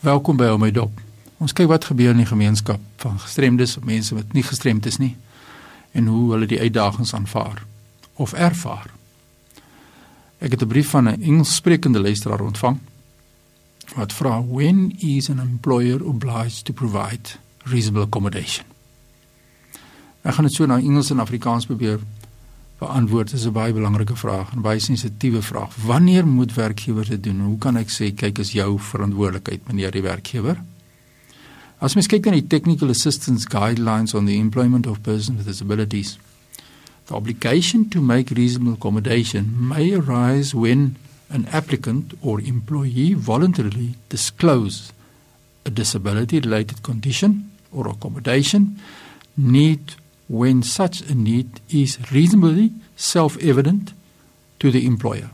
Welkom by Hou My Dop. Ons kyk wat gebeur in die gemeenskap van gestremdes of mense wat nie gestremd is nie en hoe hulle die uitdagings aanvaar of ervaar. Ek het 'n brief van 'n Engelssprekende luisteraar ontvang wat vra: When is an employer obliged to provide reasonable accommodation? Ek gaan dit so na Engels en Afrikaans probeer beantwoord. Dit is 'n baie belangrike vraag, 'n baie sensitiewe vraag. Wanneer moet werkgewer dit doen? Hoe kan ek sê, kyk, is jou verantwoordelikheid, meneer die werkgewer? As mens kyk na die Technical Assistance Guidelines on the Employment of Persons with Disabilities, the obligation to make reasonable accommodation may arise when an applicant or employee voluntarily disclose a disability-related condition or accommodation need when such a need is reasonably self-evident to the employer.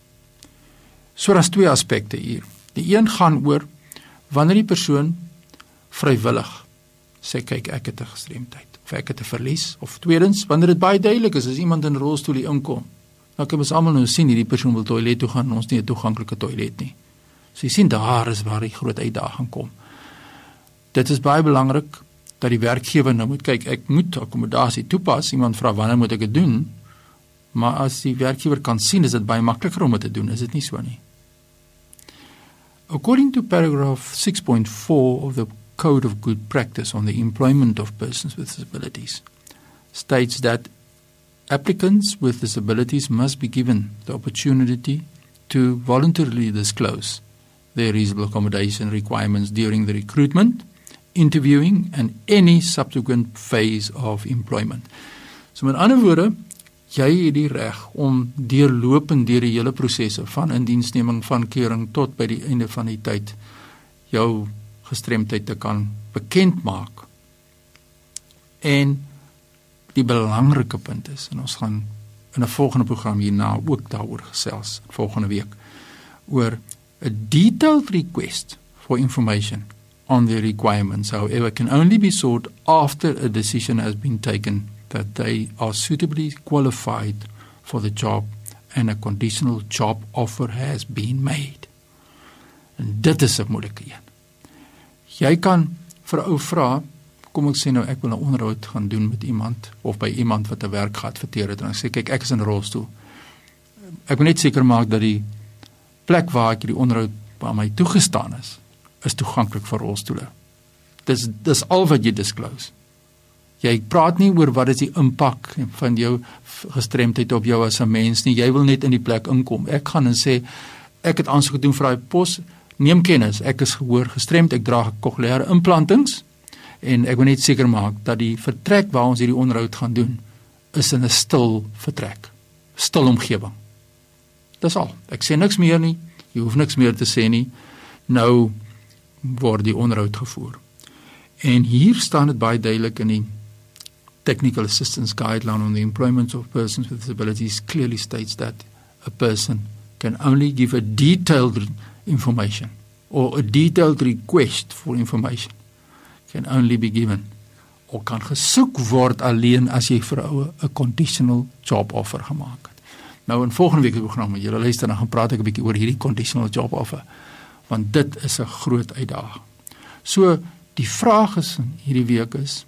So daar's twee aspekte hier. Die een gaan oor wanneer die persoon vrywillig sê, kyk, ek het 'n gestremdheid of ek het 'n verlies, of tweedens wanneer dit baie duidelik is, as iemand in 'n rolstoel hier inkom, dan kan ons almal nou sien hierdie persoon wil toilet toe gaan en ons nie 'n toeganklike toilet nie. So jy sien, daar is waar die groot uitdaging kom. Dit is baie belangrik dat die werkgewer nou moet kyk, ek moet akkommodasie toepas, iemand vra wanneer moet ek dit doen, maar as die werkgewer kan sien, is dit baie makliker om dit te doen, is dit nie so nie. According to paragraph 6.4 of the Code of Good Practice on the Employment of Persons with Disabilities, states that applicants with disabilities must be given the opportunity to voluntarily disclose their reasonable accommodation requirements during the recruitment, interviewing and any subsequent phase of employment. So met ander woorde, jy het die reg om deurlopend deur die hele prosesse van indiensneming, van keuring tot by die einde van die tyd jou gestremdheid te kan bekend maak. En die belangrike punt is, en ons gaan in 'n volgende program hierna ook daaroor gesels, volgende week, oor a detailed request for information on the requirements, however, can only be sought after a decision has been taken that they are suitably qualified for the job and a conditional job offer has been made. En dit is 'n moeilike een. Jy kan vir 'n ou vra, kom ek sê nou, ek wil 'n onderhoud gaan doen met iemand, of by iemand wat 'n werk geadverteer het, en ek sê, kyk, ek is in 'n rolstoel. Ek wil net seker maak dat die plek waar ek die onderhoud aan my toegestaan is toeganklik vir rolstoele. Dis al wat jy disclose. Jy praat nie oor wat is die impak van jou gestremdheid op jou as 'n mens nie, jy wil net in die plek inkom. Ek gaan en sê, ek het aansoek gedoen vir daai pos, neem kennis, ek is gehoor gestremd, ek dra kokleaire implantings, en ek wil net seker maak dat die vertrek waar ons hierdie onderhoud gaan doen, is in 'n stil vertrek, stil omgewing. Dis al, ek sê niks meer nie, jy hoef niks meer te sê nie, nou word die onderhoud gevoer. En hier staan dit baie duidelik in die Technical Assistance Guideline on the Employment of Persons with Disabilities clearly states that a person can only give a detailed information or a detailed request for information can only be given of kan gesoek word alleen as jy vir 'n conditional job offer gemaak het. Nou in volgende week se program, julle luister, dan gaan praat ek 'n bietjie oor hierdie conditional job offer, want dit is 'n groot uitdaging. So die vraag is in hierdie week is,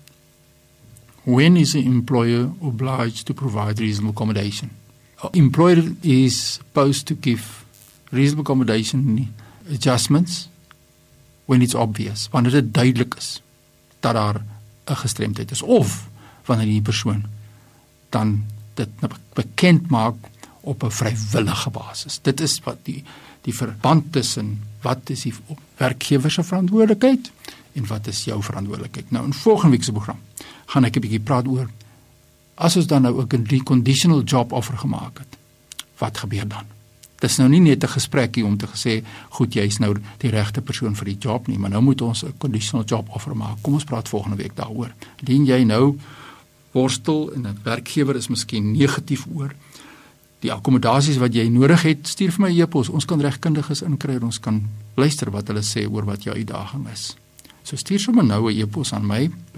when is the employer obliged to provide reasonable accommodation? An employer is supposed to give reasonable accommodation adjustments when it's obvious, wanneer dit duidelik is dat daar 'n gestremdheid is, of wanneer die persoon dan dit bekend maak op 'n vrywillige basis. Dit is wat die verband tussen wat is die werkgewer se verantwoordelikheid en wat is jou verantwoordelikheid. Nou in volgende week se program gaan ek 'n bietjie praat oor, as ons dan nou ook 'n conditional job offer gemaak het, wat gebeur dan? Dit is nou nie net 'n gesprekkie om te sê, goed, jy is nou die regte persoon vir die job nie, maar nou moet ons 'n conditional job offer maak. Kom ons praat volgende week daaroor. Indien jy nou worstel en 'n werkgewer is miskien negatief oor die akkommodasies wat jy nodig het, stuur vir my 'n e-pos. Ons kan regkundiges inkry, ons kan luister wat hulle sê oor wat jou uitdaging is. So stuur sommer nou 'n e-pos aan my by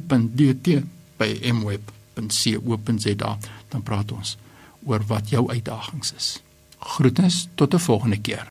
fani.dt@mweb.co.za, dan praat ons oor wat jou uitdagings is. Groetnis tot 'n volgende keer.